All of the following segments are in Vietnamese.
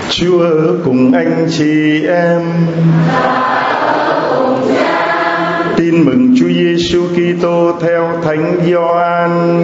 Chúa cùng anh chị em. Tin mừng Chúa Giêsu Kitô theo Thánh Gioan.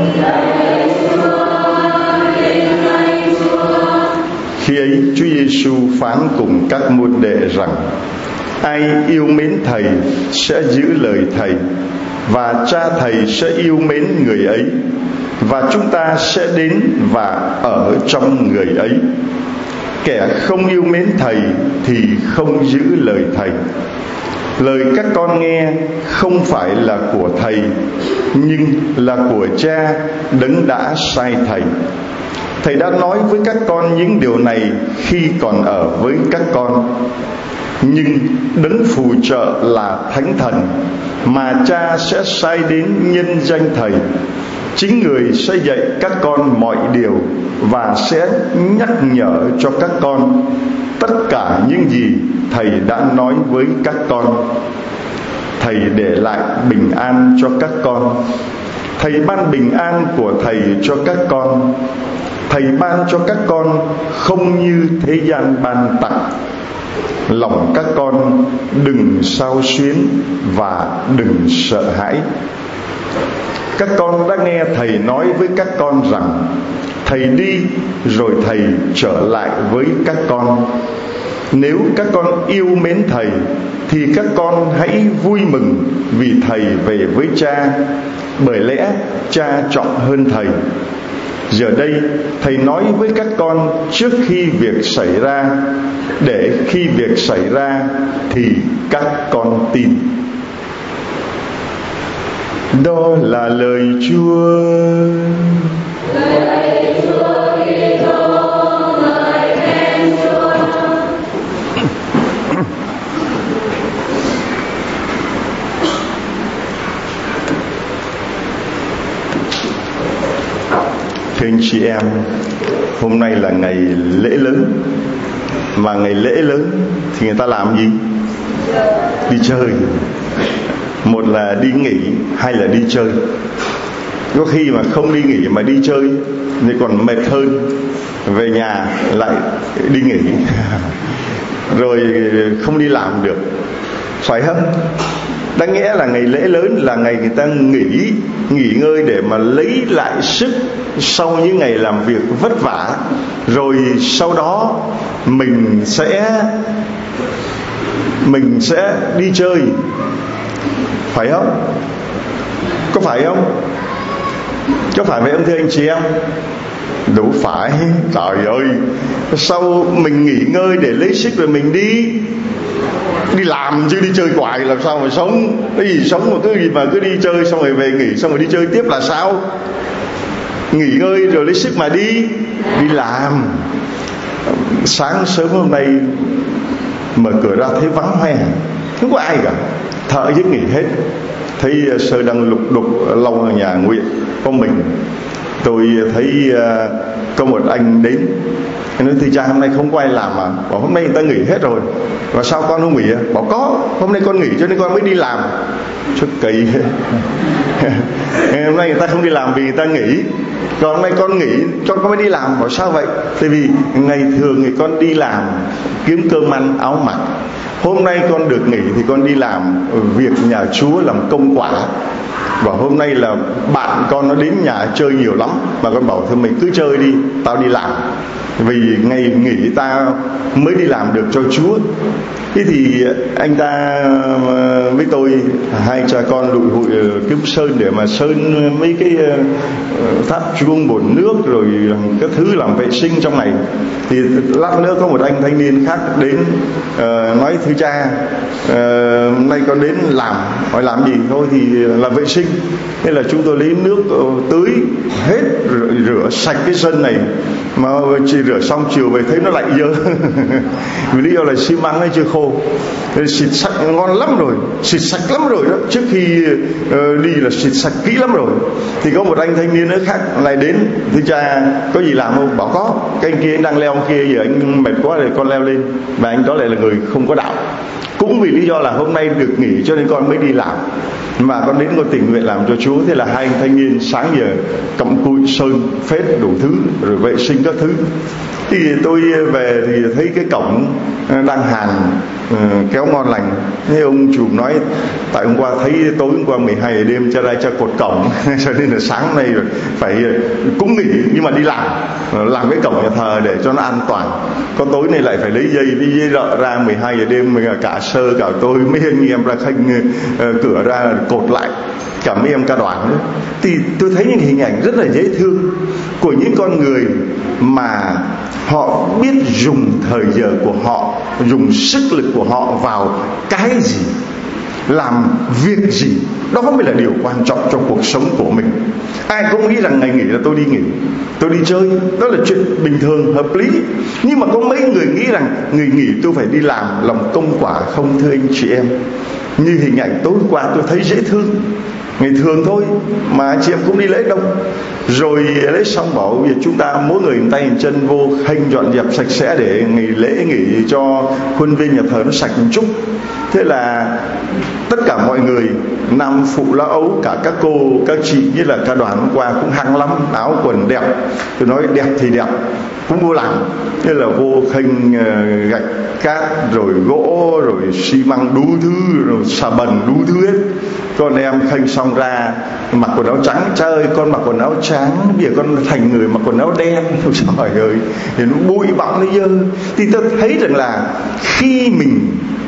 Khi ấy Chúa Giêsu phán cùng các môn đệ rằng: ai yêu mến Thầy sẽ giữ lời Thầy, và Cha Thầy sẽ yêu mến người ấy, và chúng ta sẽ đến và ở trong người ấy. Kẻ không yêu mến Thầy thì không giữ lời Thầy. Lời các con nghe không phải là của Thầy, nhưng là của Cha đấng đã sai Thầy. Thầy đã nói với các con những điều này khi còn ở với các con. Nhưng đấng phù trợ là Thánh Thần mà Cha sẽ sai đến nhân danh Thầy, chính người sẽ dạy các con mọi điều và sẽ nhắc nhở cho các con tất cả những gì Thầy đã nói với các con. Thầy để lại bình an cho các con. Thầy ban bình an của Thầy cho các con. Thầy ban cho các con không như thế gian ban tặng. Lòng các con đừng xao xuyến và đừng sợ hãi. Các con đã nghe Thầy nói với các con rằng: Thầy đi rồi Thầy trở lại với các con. Nếu các con yêu mến Thầy thì các con hãy vui mừng vì Thầy về với Cha, bởi lẽ Cha chọn hơn Thầy. Giờ đây Thầy nói với các con trước khi việc xảy ra, để khi việc xảy ra thì các con tin. Đó là lời Chúa. Lời Chúa Kitô, ngợi khen Chúa. Thưa anh chị em, hôm nay là ngày lễ lớn. Mà ngày lễ lớn thì người ta làm gì? Đi chơi. Một là đi nghỉ, hai là đi chơi. Có khi mà không đi nghỉ mà đi chơi thì còn mệt hơn. Về nhà lại đi nghỉ rồi không đi làm được, phải không? Đáng nghĩa là ngày lễ lớn là ngày người ta nghỉ ngơi để mà lấy lại sức sau những ngày làm việc vất vả. Rồi sau đó mình sẽ đi chơi, phải không? Có phải không? Có phải vậy không thưa anh chị em? Đủ phải. Trời ơi, sau mình nghỉ ngơi để lấy sức rồi mình đi làm chứ đi chơi hoài làm sao mà sống? Cái gì sống mà cứ đi chơi xong rồi về nghỉ xong rồi đi chơi tiếp là sao? Nghỉ ngơi rồi lấy sức mà đi làm. Sáng sớm hôm nay mở cửa ra thấy vắng hoe, không có ai cả, thợ giấc nghỉ hết. Thấy Sơ đang lục đục lau ở nhà nguyện có mình. Tôi thấy có một anh đến, anh nói: thì cha hôm nay không có ai làm mà. Bảo hôm nay người ta nghỉ hết rồi. Và sao con không nghỉ? Bảo có, hôm nay con nghỉ cho nên con mới đi làm. Chút kỳ. Hôm nay người ta không đi làm vì người ta nghỉ, còn hôm nay con nghỉ cho con mới đi làm. Bảo sao vậy? Tại vì ngày thường thì con đi làm kiếm cơm ăn áo mặc. Hôm nay con được nghỉ thì con đi làm việc nhà Chúa, làm công quả. Và hôm nay là bạn con nó đến nhà chơi nhiều lắm, mà con bảo thôi mày cứ chơi đi, tao đi làm. Vì ngày nghỉ ta mới đi làm được cho Chúa. Thế thì anh ta với tôi, hai cha con lụi hụi kiếm sơn để mà sơn mấy cái tháp chuông bồn nước rồi các thứ làm vệ sinh trong này. Thì lát nữa có một anh thanh niên khác đến nói: thưa cha, nay con đến làm. Hỏi làm gì? Thôi thì làm vệ sinh. Thế là chúng tôi lấy nước tưới hết, rửa sạch cái sân này. Mà chỉ rửa xong chiều về thấy nó lạnh dơ. Vì lý do là xi măng nó chưa khô. Xịt sạch ngon lắm rồi, xịt sạch lắm rồi đó. Trước khi đi là xịt sạch kỹ lắm rồi. Thì có một anh thanh niên nữa khác lại đến: thưa cha, có gì làm không? Bảo có. Cái anh kia đang leo ông kia giờ anh mệt quá rồi con leo lên, và anh đó lại là người không có đạo. Cũng vì lý do là hôm nay được nghỉ cho nên con mới đi làm, mà con đến con tình nguyện làm cho Chúa. Thế là hai anh thanh niên sáng giờ cặm cụi sơn phết đủ thứ rồi vệ sinh các thứ. Thì tôi về thì thấy cái cổng đang hàn kéo ngon lành. Thế ông chùm nói tại hôm qua thấy tối hôm qua 12 giờ đêm cho ra cho cột cổng cho nên là sáng nay rồi phải cũng nghỉ nhưng mà đi làm cái cổng nhà thờ để cho nó an toàn. Có tối nay lại phải lấy dây rợ ra 12 giờ đêm, mình cả sơ cả tôi mấy anh em ra khênh cửa ra cột lại, cả mấy em ca đoàn nữa. Thì tôi thấy những hình ảnh rất là dễ thương của những con người mà họ biết dùng thời giờ của họ, dùng sức lực của họ vào cái gì, làm việc gì. Đó mới là điều quan trọng trong cuộc sống của mình. Ai cũng nghĩ rằng ngày nghỉ là tôi đi nghỉ, tôi đi chơi, đó là chuyện bình thường, hợp lý. Nhưng mà có mấy người nghĩ rằng người nghỉ tôi phải đi làm công quả. Không, thưa anh chị em, như hình ảnh tối qua tôi thấy dễ thương. Ngày thường thôi mà chị em cũng đi lễ đông, rồi lễ xong bảo việc chúng ta mỗi người tay chân vô khênh dọn dẹp sạch sẽ để ngày lễ nghỉ cho khuôn viên nhà thờ nó sạch một chút. Thế là tất cả mọi người, nam phụ lão ấu, cả các cô các chị như là ca đoàn hôm qua cũng hăng lắm, áo quần đẹp. Tôi nói đẹp thì đẹp, cũng vô làm. Thế là vô khênh gạch cát rồi gỗ rồi xi măng đủ thứ rồi xà bần đủ thứ hết. Con em khênh xong ra mặc quần áo trắng. Trời ơi, con mặc quần áo trắng, bây giờ con thành người mặc quần áo đen. Ôi trời ơi, thì nó bụi bặm nó dơ. Thì tôi thấy rằng là khi mình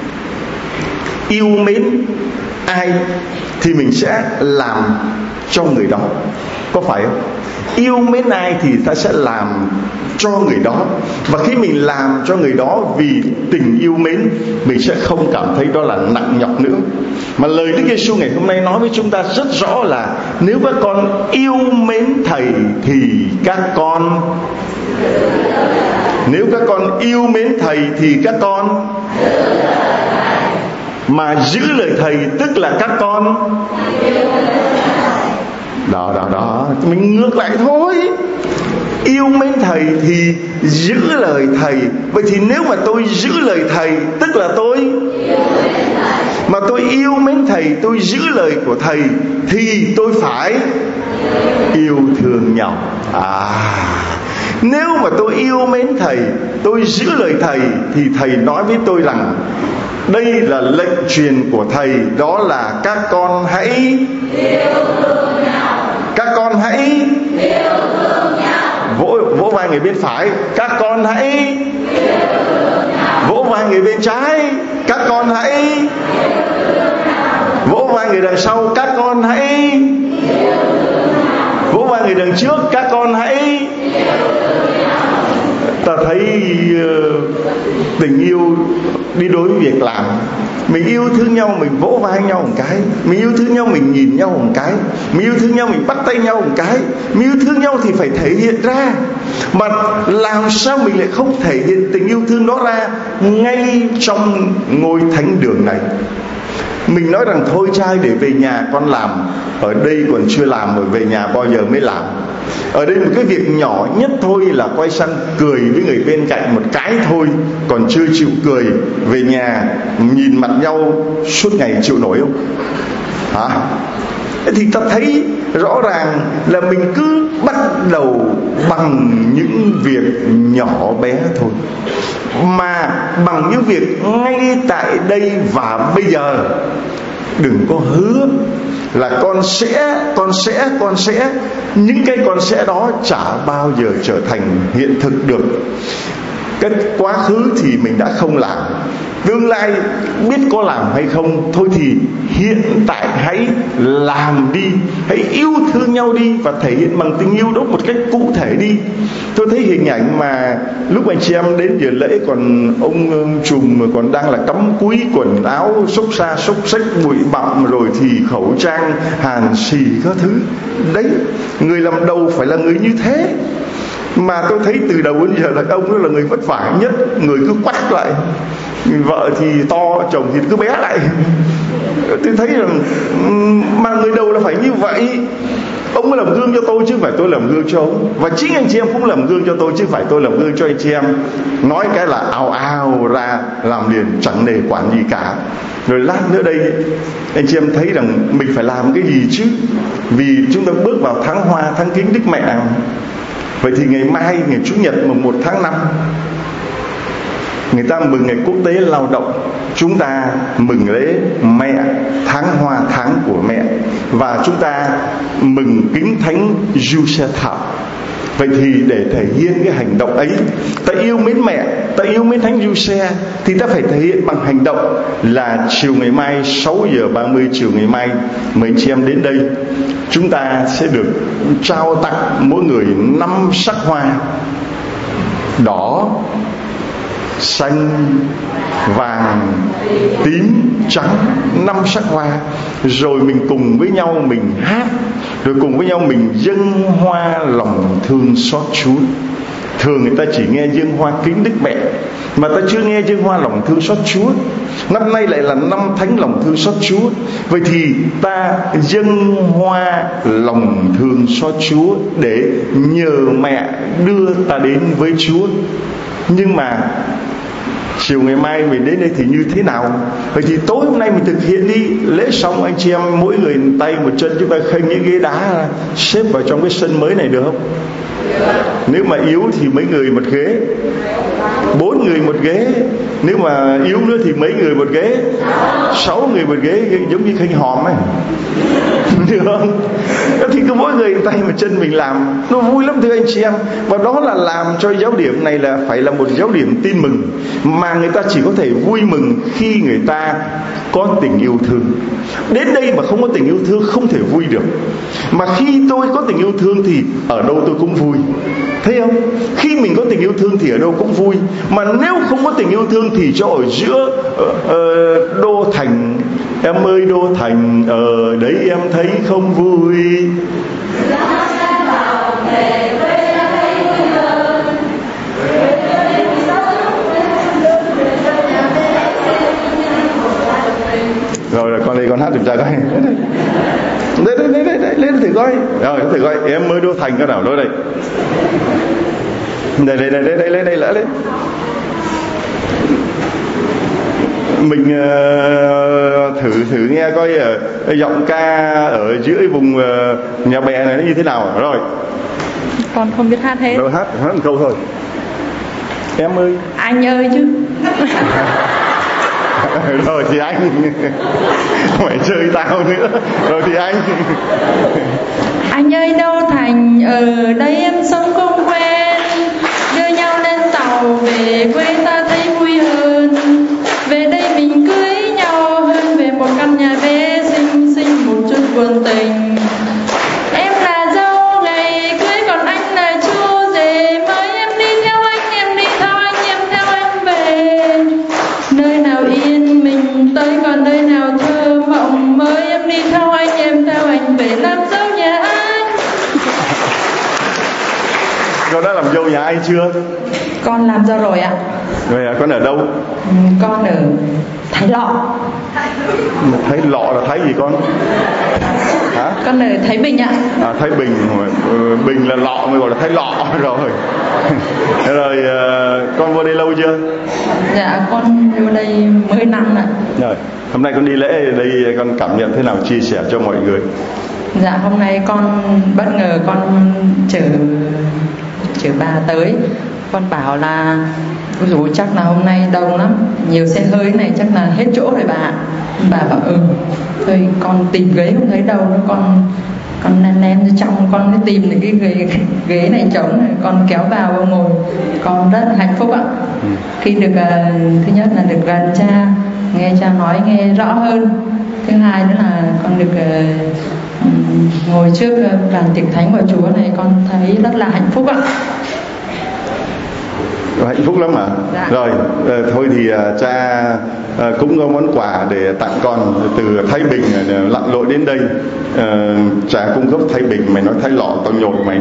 yêu mến ai thì mình sẽ làm cho người đó, có phải không? Yêu mến ai thì ta sẽ làm cho người đó. Và khi mình làm cho người đó vì tình yêu mến, mình sẽ không cảm thấy đó là nặng nhọc nữa. Mà lời Đức Giêsu ngày hôm nay nói với chúng ta rất rõ là nếu các con yêu mến Thầy thì các con, nếu các con yêu mến Thầy thì các con mà giữ lời Thầy, tức là các con đó, mình ngược lại thôi. Yêu mến Thầy thì giữ lời Thầy. Vậy thì nếu mà tôi giữ lời Thầy, tức là tôi, mà tôi yêu mến Thầy, tôi giữ lời của Thầy, thì tôi phải yêu thương nhau. Nếu mà tôi yêu mến Thầy, tôi giữ lời Thầy, thì Thầy nói với tôi rằng đây là lệnh truyền của Thầy, đó là các con hãy yêu thương nhau. Các con hãy yêu thương nhau. Vỗ vai người bên phải, các con hãy yêu thương nhau. Vỗ vai người bên trái, các con hãy yêu thương nhau. Vỗ vai người đằng sau, các con hãy yêu thương nhau. Vỗ vai người đằng trước, các con hãy yêu thương nhau. Ta thấy tình yêu đi đối với việc làm. Mình yêu thương nhau, mình vỗ vai nhau một cái. Mình yêu thương nhau, mình nhìn nhau một cái. Mình yêu thương nhau, mình bắt tay nhau một cái. Mình yêu thương nhau thì phải thể hiện ra. Mà làm sao mình lại không thể hiện tình yêu thương đó ra ngay trong ngôi thánh đường này? Mình nói rằng thôi trai để về nhà con làm, ở đây còn chưa làm rồi về nhà bao giờ mới làm. Ở đây một cái việc nhỏ nhất thôi là quay sang cười với người bên cạnh một cái thôi, còn chưa chịu cười, về nhà nhìn mặt nhau suốt ngày chịu nổi không? Hả? Thì ta thấy rõ ràng là mình cứ bắt đầu bằng những việc nhỏ bé thôi, mà bằng những việc ngay tại đây và bây giờ. Đừng có hứa là con sẽ. Những cái con sẽ đó chả bao giờ trở thành hiện thực được. Cái quá khứ thì mình đã không làm, tương lai biết có làm hay không, thôi thì hiện tại hãy làm đi, hãy yêu thương nhau đi và thể hiện bằng tình yêu đó một cách cụ thể đi. Tôi thấy hình ảnh mà lúc anh chị em đến giờ lễ còn ông trùm còn đang là cắm cúi, quần áo xốc xa xốc xách bụi bặm, rồi thì khẩu trang hàn xì các thứ. Đấy, người làm đầu phải là người như thế. Mà tôi thấy từ đầu đến giờ là ông đó là người vất vả nhất, người cứ quắt lại, vợ thì to, chồng thì cứ bé lại. Tôi thấy rằng mà người đầu là phải như vậy. Ông mới làm gương cho tôi chứ không phải tôi làm gương cho ông. Và chính anh chị em cũng làm gương cho tôi chứ không phải tôi làm gương cho anh chị em. Nói cái là ào ào ra làm liền, chẳng nề quản gì cả. Rồi lát nữa đây anh chị em thấy rằng mình phải làm cái gì chứ. Vì chúng ta bước vào tháng Hoa, tháng Kính Đức Mẹ. Vậy thì ngày mai, ngày Chủ nhật mùng 1 tháng 5, người ta mừng ngày quốc tế lao động, chúng ta mừng lễ mẹ, tháng Hoa tháng của mẹ. Và chúng ta mừng kính Thánh Giuse Thảo. Vậy thì để thể hiện cái hành động ấy, ta yêu mến mẹ, ta yêu mến Thánh Giuse, thì ta phải thể hiện bằng hành động. Là chiều ngày mai 6:30 chiều ngày mai, mấy chị em đến đây, chúng ta sẽ được trao tặng mỗi người 5 sắc hoa: đỏ, xanh, vàng, tím, trắng, 5 sắc hoa. Rồi mình cùng với nhau mình hát, rồi cùng với nhau mình dâng hoa lòng thương xót Chúa. Thường người ta chỉ nghe dâng hoa kính Đức Mẹ, mà ta chưa nghe dâng hoa lòng thương xót Chúa. Năm nay lại là năm Thánh lòng thương xót Chúa. Vậy thì ta dâng hoa lòng thương xót Chúa để nhờ mẹ đưa ta đến với Chúa. Nhưng mà chiều ngày mai mình đến đây thì như thế nào? Vậy thì tối hôm nay mình thực hiện đi. Lễ xong anh chị em mỗi người tay một chân, chúng ta khênh những ghế đá xếp vào trong cái sân mới này được không? Nếu mà yếu thì mấy người một ghế, 4 người một ghế. Nếu mà yếu nữa thì mấy người một ghế, 6 người một ghế, giống như khênh hòm ấy. Được không? Thì cứ mỗi người tay một chân mình làm, nó vui lắm thưa anh chị em. Và đó là làm cho giáo điểm này là phải là một giáo điểm tin mừng. Mà người ta chỉ có thể vui mừng khi người ta có tình yêu thương. Đến đây mà không có tình yêu thương không thể vui được. Mà khi tôi có tình yêu thương thì ở đâu tôi cũng vui. Thấy không? Khi mình có tình yêu thương thì ở đâu cũng vui. Mà nếu không có tình yêu thương thì cho ở giữa Đô Thành, em ơi Đô Thành, ở đấy em thấy không vui. Rồi con đây con hát giùm cha coi. Đây lên thử coi. Rồi thử coi em mới Đô Thành cái nào nói đây. Đây lỡ lên. Mình thử nghe coi giọng ca ở dưới vùng Nhà Bè này nó như thế nào. Rồi. Con không biết hát hết. Đâu hát một câu thôi. Em ơi. Anh ơi chứ. Rồi thì anh phải chơi tao nữa. Rồi thì anh ơi Đô Thành, ở đây em sống không quen, đưa nhau lên tàu về quê ta thấy vui hơn. Về đây mình cưới nhau hơn về một căn nhà bé xinh xinh một chút buồn tình. Em là dâu ngày cưới còn anh là chú rể, mời em đi theo anh, em đi theo anh, em theo anh về. Nơi nào yên mình tới còn nơi nào thơ mộng, mời em đi theo anh, em theo anh về làm dâu nhà anh. Con đã làm dâu nhà ai chưa? Con làm dâu rồi ạ. Rồi con ở đâu? Con ở Thái Lọ. Thái Lọ là Thái gì con? Hả? Con ở Thái Bình ạ. Thái Bình. Bình là Lọ mới gọi là Thái Lọ rồi. Rồi con vô đây lâu chưa? Dạ con vô đây 10 năm ạ. Rồi hôm nay con đi lễ ở đây con cảm nhận thế nào, chia sẻ cho mọi người. Dạ hôm nay con bất ngờ con chở bà tới. Con bảo là dù chắc là hôm nay đông lắm, nhiều xe hơi này chắc là hết chỗ rồi bà. Bà bảo thôi con tìm ghế không thấy đâu, con len vô trong con mới tìm được cái ghế này trống này, con kéo vào ngồi. Con rất là hạnh phúc ạ. Khi được thứ nhất là được gần cha, nghe cha nói nghe rõ hơn. Thứ hai nữa là con được ngồi trước bàn tiệc thánh của Chúa này, con thấy rất là hạnh phúc ạ. Hạnh phúc lắm hả? Dạ. Rồi thôi thì cha cũng có món quà để tặng con từ Thái Bình lặn lội đến đây. Cha cung cấp Thái Bình, mày nói Thái Lọ tao nhột mày.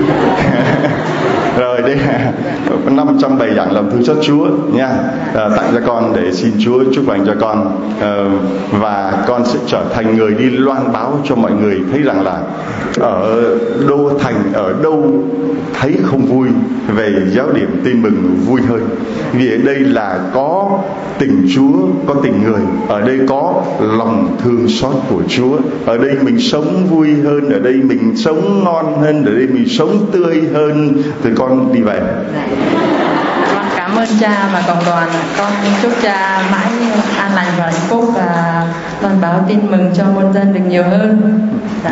Rồi đây là 500 bài giảng làm thương xót Chúa nha, tặng cho con để xin Chúa chúc lành cho con, và con sẽ trở thành người đi loan báo cho mọi người thấy rằng là ở đô thành, ở đâu thấy không vui về giáo điểm tin mừng vui hơn, vì ở đây là có tình Chúa, có tình người, ở đây có lòng thương xót của Chúa, ở đây mình sống vui hơn, ở đây mình sống ngon hơn, ở đây mình sống tươi hơn. Thì con đi về. Con cảm ơn cha và cộng đoàn. Con chúc cha mãi an lành và hạnh phúc và loan báo tin mừng cho muôn dân được nhiều hơn. Dạ.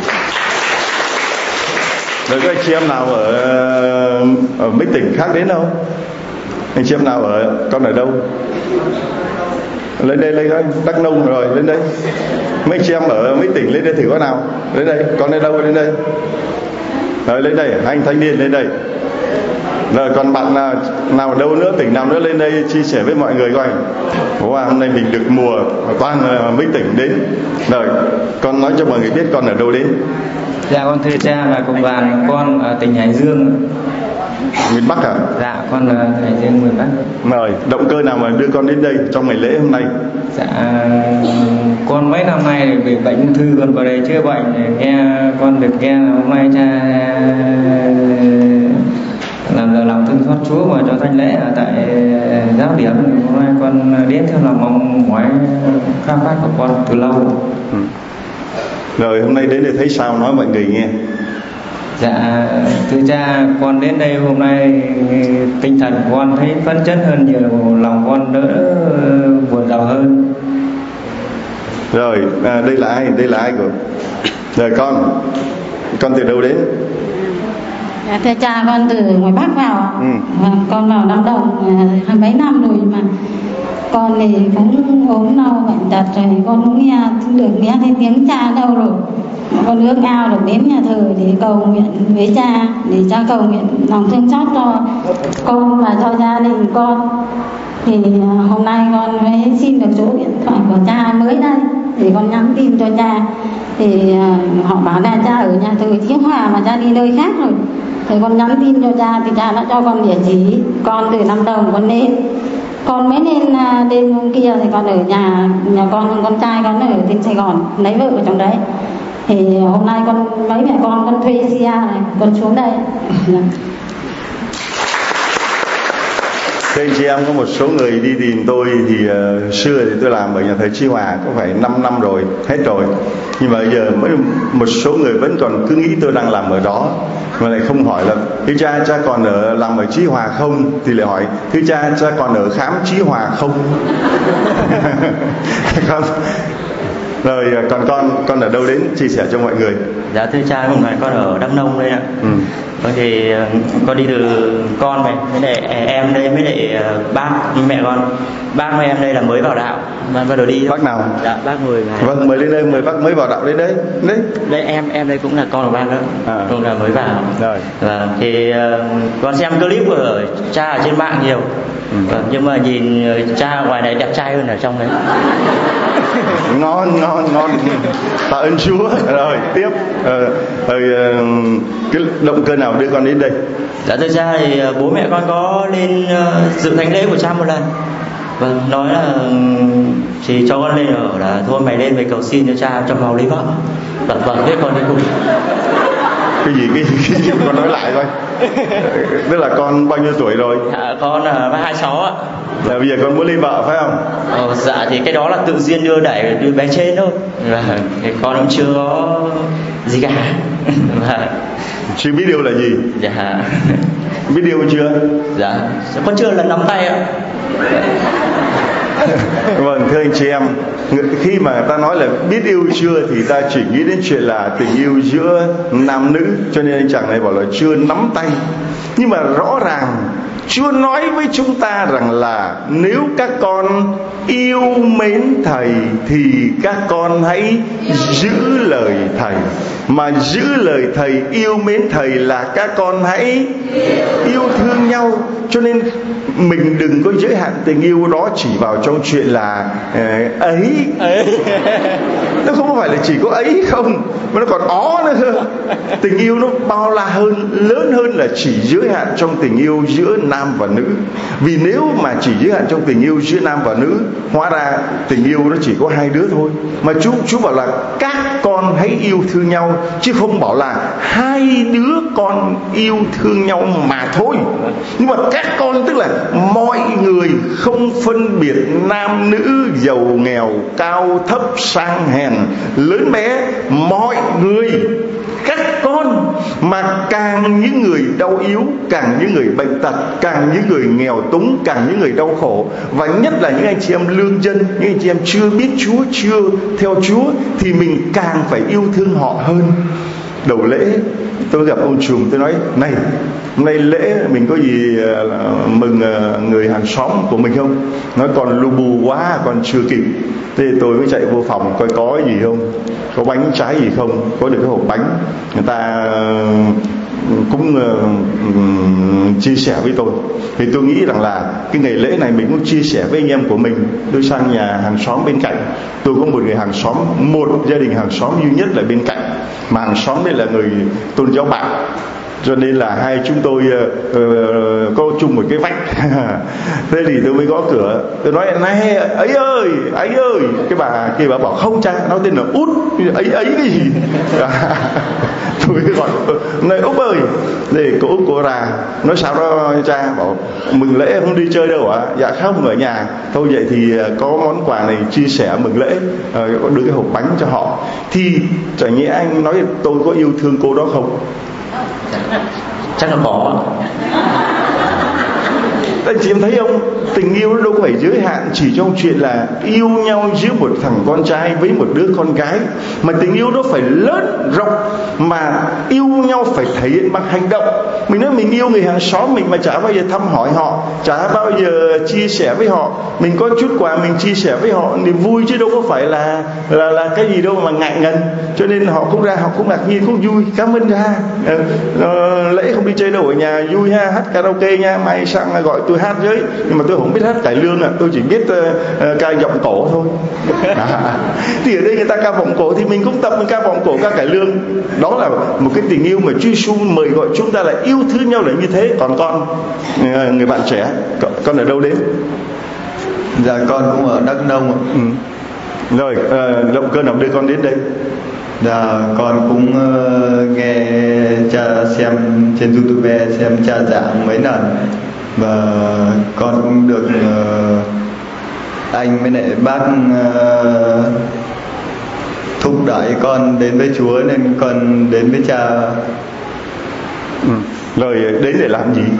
Rồi có anh chị em nào ở mấy tỉnh khác đến không? Anh chị em nào con ở đâu? Lên đây thôi, Đắk Nông rồi lên đây. Mấy chị em ở mấy tỉnh lên đây thử có nào? Lên đây, con ở đâu lên đây? Rồi lên đây, anh thanh niên lên đây. Rồi còn bạn nào ở đâu nữa, tỉnh nào nữa lên đây chia sẻ với mọi người coi. Wow, hôm nay mình được mùa toàn mấy tỉnh đến. Rồi con nói cho mọi người biết con ở đâu đến. Dạ con thưa cha và cộng đoàn, con ở tỉnh Hải Dương. Miền Bắc à? Dạ con là Hải Dương, miền Bắc. Rồi động cơ nào mà đưa con đến đây trong ngày lễ hôm nay? Dạ con mấy năm nay bị bệnh ung thư, con vào đây chữa bệnh, nghe con được nghe là hôm nay cha làm giờ lòng thương xót Chúa và cho thánh lễ ở tại giáo điểm. Hôm nay con đến theo lòng mong mỏi khao khát của con từ lâu. Rồi hôm nay đến đây thấy sao, nói mọi người nghe. Dạ thưa cha, con đến đây hôm nay tinh thần của con thấy phấn chấn hơn nhiều, lòng con đỡ buồn rầu hơn. Rồi đây là ai? Đây là ai của? Rồi con từ đâu đến? Thưa cha, con từ ngoài Bắc vào. Con vào Nam Đồng mấy năm rồi, mà con thì cũng ốm đau bệnh tật rồi, con cũng nghe thấy tiếng cha đâu rồi. Con ước ao được đến nhà thờ để cầu nguyện với cha, để cha cầu nguyện lòng thương xót cho con và cho gia đình con. Thì hôm nay con mới xin được số điện thoại của cha mới đây để con nhắn tin cho cha. Thì họ bảo là cha ở nhà thờ Chí Hòa mà cha đi nơi khác rồi. Thì con nhắn tin cho cha thì cha đã cho con địa chỉ. Con từ Nam Đồng con lên, con mới lên đêm kia thì con ở nhà con trai con ở trên Sài Gòn lấy vợ ở trong đấy. Thì hôm nay mấy mẹ con thuê xe này, con xuống đây. Thưa anh chị em, có một số người đi tìm tôi thì xưa thì tôi làm ở nhà thờ Chí Hòa có phải 5 năm rồi, hết rồi. Nhưng mà bây giờ mới một số người vẫn còn cứ nghĩ tôi đang làm ở đó, mà lại không hỏi là thưa cha còn làm ở Chí Hòa không? Thì lại hỏi thưa cha còn ở khám Chí Hòa không? Rồi còn con ở đâu đến chia sẻ cho mọi người? Dạ thưa cha, hôm nay con ở Đắk Nông đây ạ. Thì con đi từ con này với lại em đây, với lại bác mẹ con. Bác với em đây là mới vào đạo, bắt đầu đi. Bác nào? Dạ bác người này. Vâng, mới lên đây, mới bác mới vào đạo đến đấy. Đây em đây cũng là con của bác đó. Cũng là mới vào. Rồi. Thì con xem clip của cha ở trên mạng nhiều. Nhưng mà nhìn cha ngoài này đẹp trai hơn ở trong đấy. Ngon tạ ơn Chúa. Rồi tiếp cái động cơ nào đưa con đến đây? Dạ thưa cha, thì bố mẹ con có lên dự thánh lễ của cha một lần. Vâng, nói là chỉ cho con lên ở là thôi mày lên mày cầu xin cho cha cho mau lấy vợ. Vâng, thế con đi cùng. Cái gì con nói lại coi. Tức là con bao nhiêu tuổi rồi? Dạ, con là 26 ạ. Là bây giờ con muốn lấy vợ phải không? Dạ thì cái đó là tự nhiên đưa bé trên thôi. Thì con cũng chưa có gì cả. Chưa biết điều là gì? Dạ. Biết điều chưa? Dạ, con chưa lần nắm tay ạ. Vâng, thưa anh chị em, khi mà ta nói là biết yêu chưa thì ta chỉ nghĩ đến chuyện là tình yêu giữa nam nữ, cho nên anh chàng này bảo là chưa nắm tay. Nhưng mà rõ ràng Chúa nói với chúng ta rằng là nếu các con yêu mến Thầy thì các con hãy giữ lời Thầy. Mà giữ lời Thầy, yêu mến Thầy là các con hãy yêu thương nhau. Cho nên mình đừng có giới hạn tình yêu đó chỉ vào trong chuyện là ấy. Nó không phải là chỉ có ấy không, mà nó còn ó nữa cơ. Tình yêu nó bao la hơn, lớn hơn là chỉ giới hạn trong tình yêu giữa nam và nữ. Vì nếu mà chỉ giới hạn trong tình yêu giữa nam và nữ, hóa ra tình yêu nó chỉ có hai đứa thôi. Mà Chúa bảo là các con hãy yêu thương nhau, chứ không bảo là hai đứa con yêu thương nhau mà thôi. Nhưng mà các con tức là mọi người, không phân biệt nam nữ, giàu nghèo, cao thấp, sang hèn, lớn bé, mọi người, các con. Mà càng những người đau yếu, càng những người bệnh tật, càng những người nghèo túng, càng những người đau khổ, và nhất là những anh chị em lương dân, những anh chị em chưa biết Chúa, chưa theo Chúa, thì mình càng phải yêu thương họ hơn. Đầu lễ tôi gặp ông Trùm, tôi nói này, hôm nay lễ mình có gì mừng người hàng xóm của mình không? Nói còn lu bù quá, còn chưa kịp. Thế tôi mới chạy vô phòng coi có gì không, có bánh trái gì không, có được cái hộp bánh. Người ta cũng chia sẻ với tôi. Thì tôi nghĩ rằng là cái ngày lễ này mình cũng chia sẻ với anh em của mình. Tôi sang nhà hàng xóm bên cạnh, tôi có một người hàng xóm, một gia đình hàng xóm duy nhất là bên cạnh, mà hàng xóm đây là người tôn giáo Bảo, cho nên là hai chúng tôi có chung một cái vách. Thế thì tôi mới gõ cửa, tôi nói này ấy ơi, ấy ơi. Cái bà kia bà bảo không cha, nó tên là Út. Ấy cái gì? Tôi mới gọi này Út ơi. Để cô Út cô ra nói sao đó cha, bảo mừng lễ không đi chơi đâu ạ? Dạ không, ở nhà thôi. Vậy thì có món quà này chia sẻ mừng lễ, đưa cái hộp bánh cho họ. Thì chẳng nhẽ anh nói tôi có yêu thương cô đó không? Chắc là có. Anh chị em thấy không? Tình yêu đâu có phải giới hạn chỉ trong chuyện là yêu nhau giữa một thằng con trai với một đứa con gái, mà tình yêu nó phải lớn rộng, mà yêu nhau phải thể hiện bằng hành động. Mình nói mình yêu người hàng xóm mình mà chả bao giờ thăm hỏi họ, chả bao giờ chia sẻ với họ. Mình có chút quà mình chia sẻ với họ niềm vui, chứ đâu có phải là cái gì đâu mà ngại ngần. Cho nên họ cũng ra, họ cũng ngạc nhiên, cũng vui. Cảm ơn ra, lễ không đi chơi đâu, ở nhà vui ha, hát karaoke nha, mai sang gọi tôi hát với. Nhưng mà tôi không biết hát cải lương, tôi chỉ biết ca giọng cổ thôi. Thì ở đây người ta ca vọng cổ thì mình cũng tập mình ca vọng cổ, ca cải lương. Đó là một cái tình yêu mà Chúa Giêsu mời gọi chúng ta là yêu thương nhau là như thế. Còn con, người bạn trẻ, con ở đâu đến? Dạ con cũng ở Đắk Nông. Rồi động cơ nào đưa con đến đây? Dạ con cũng nghe cha xem trên YouTube, xem cha giảng mấy lần, và con cũng được anh với lại bác thúc đẩy con đến với Chúa, nên con đến với cha. Rồi đến để làm gì?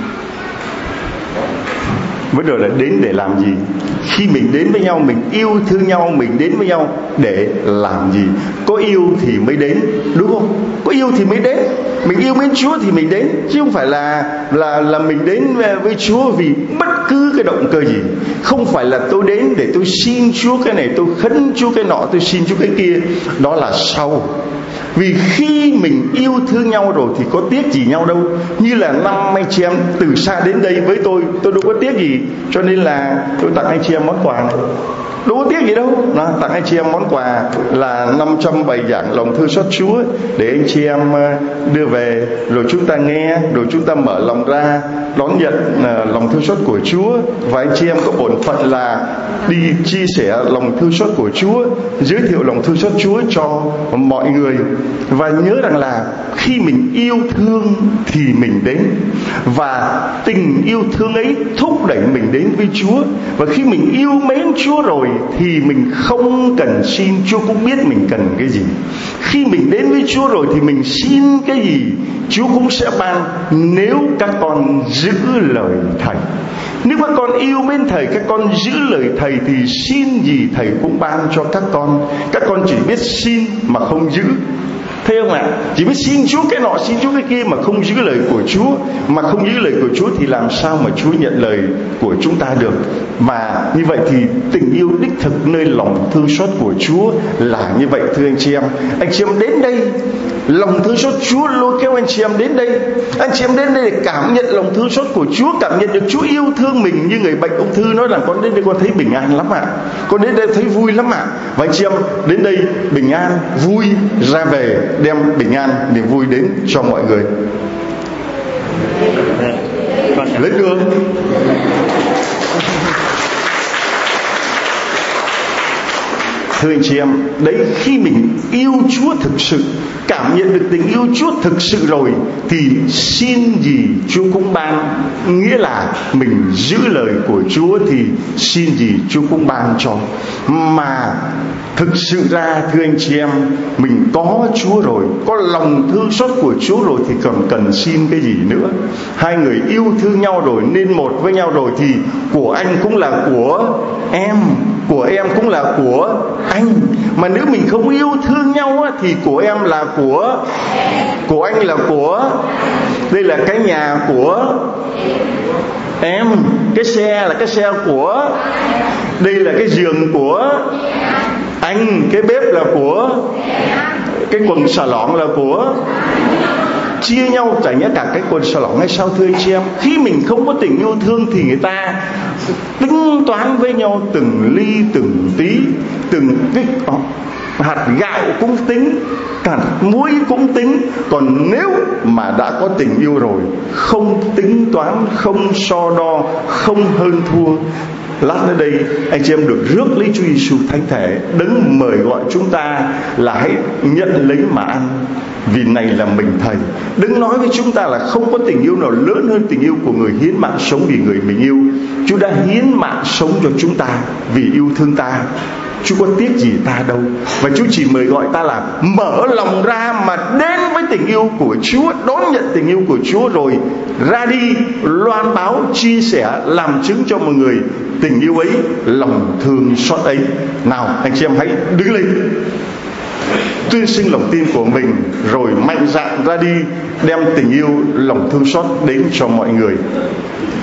Vấn đề là đến để làm gì? Khi mình đến với nhau, mình yêu thương nhau, mình đến với nhau để làm gì? Có yêu thì mới đến, đúng không? Có yêu thì mới đến. Mình yêu mến Chúa thì mình đến, chứ không phải là mình đến với Chúa vì bất cứ cái động cơ gì. Không phải là tôi đến để tôi xin Chúa cái này, tôi khấn Chúa cái nọ, tôi xin Chúa cái kia. Đó là sau. Vì khi mình yêu thương nhau rồi thì có tiếc gì nhau đâu. Như là năm anh chị em từ xa đến đây với tôi đâu có tiếc gì. Cho nên là tôi tặng anh chị em món quà này, đâu có tiếc gì đâu. Tặng anh chị em món quà là 500 bài giảng lòng thương xót Chúa, để anh chị em đưa về, rồi chúng ta nghe, rồi chúng ta mở lòng ra đón nhận lòng thương xót của Chúa. Và anh chị em có bổn phận là đi chia sẻ lòng thương xót của Chúa, giới thiệu lòng thương xót Chúa cho mọi người. Và nhớ rằng là khi mình yêu thương thì mình đến, và tình yêu thương ấy thúc đẩy mình đến với Chúa. Và khi mình yêu mến Chúa rồi thì mình không cần xin, Chúa cũng biết mình cần cái gì. Khi mình đến với Chúa rồi thì mình xin cái gì Chúa cũng sẽ ban, nếu các con giữ lời Thầy. Nếu các con yêu mến Thầy, các con giữ lời Thầy thì xin gì Thầy cũng ban cho các con. Các con chỉ biết xin mà không giữ. Thấy không ạ? Chỉ biết xin Chúa cái nọ, xin Chúa cái kia mà không giữ lời của Chúa. Mà không giữ lời của Chúa thì làm sao mà Chúa nhận lời của chúng ta được? Và như vậy thì tình yêu đích thực nơi lòng thương xót của Chúa là như vậy thưa anh chị em. Anh chị em đến đây, lòng thương xót Chúa lôi kéo anh chị em đến đây. Anh chị em đến đây để cảm nhận lòng thương xót của Chúa, cảm nhận được Chúa yêu thương mình. Như người bệnh ung thư nói rằng con đến đây con thấy bình an lắm ạ, con đến đây thấy vui lắm ạ. Và anh chị em đến đây bình an, vui, ra về đem bình an, niềm vui đến cho mọi người. Lấy đường. Thưa anh chị em, đấy khi mình yêu Chúa thực sự, cảm nhận được tình yêu Chúa thực sự rồi thì xin gì Chúa cũng ban. Nghĩa là mình giữ lời của Chúa thì xin gì Chúa cũng ban cho. Mà thực sự ra thưa anh chị em, mình có Chúa rồi, có lòng thương xót của Chúa rồi thì còn cần xin cái gì nữa. Hai người yêu thương nhau rồi, nên một với nhau rồi thì của anh cũng là của em, của em cũng là của anh. Mà nếu mình không yêu thương nhau á, thì của em là của anh là của, đây là cái nhà của em, cái xe là cái xe của, đây là cái giường của anh, cái bếp là của, cái quần xà lọn là của. Chia nhau chả nhẽ cả cái quần xà lọn hay sao thưa anh chị em? Khi mình không có tình yêu thương thì người ta tính toán với nhau từng ly từng tí, từng cái hạt gạo cũng tính, hạt muối cũng tính. Còn nếu mà đã có tình yêu rồi, không tính toán, không so đo, không hơn thua. Lát nữa đây anh chị em được rước lấy Chúa Giêsu thánh thể, đấng mời gọi chúng ta là hãy nhận lấy mà ăn, vì này là mình Thầy. Đấng nói với chúng ta là không có tình yêu nào lớn hơn tình yêu của người hiến mạng sống vì người mình yêu. Chúa đã hiến mạng sống cho chúng ta vì yêu thương ta. Chúa có tiếc gì ta đâu. Và Chúa chỉ mời gọi ta là mở lòng ra mà đến với tình yêu của Chúa, đón nhận tình yêu của Chúa rồi ra đi loan báo, chia sẻ, làm chứng cho mọi người tình yêu ấy, lòng thương xót ấy. Nào anh chị em hãy đứng lên, tuyên xưng lòng tin của mình, rồi mạnh dạn ra đi đem tình yêu, lòng thương xót đến cho mọi người.